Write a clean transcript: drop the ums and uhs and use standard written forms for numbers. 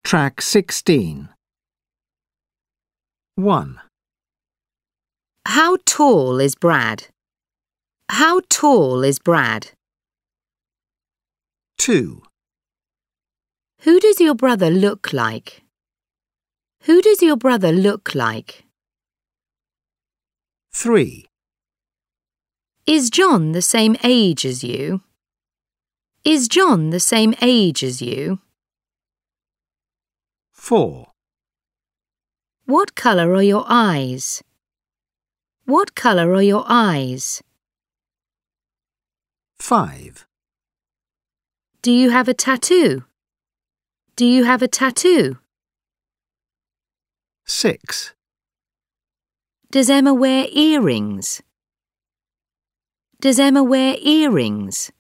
Track 16. 1, How tall is Brad? How tall is Brad? 2, Who does your brother look like? Who does your brother look like? 3, Is John the same age as you? Is John the same age as you? 4, What colour are your eyes? What colour are your eyes? 5, Do you have a tattoo? Do you have a tattoo? 6, Does Emma wear earrings? Does Emma wear earrings?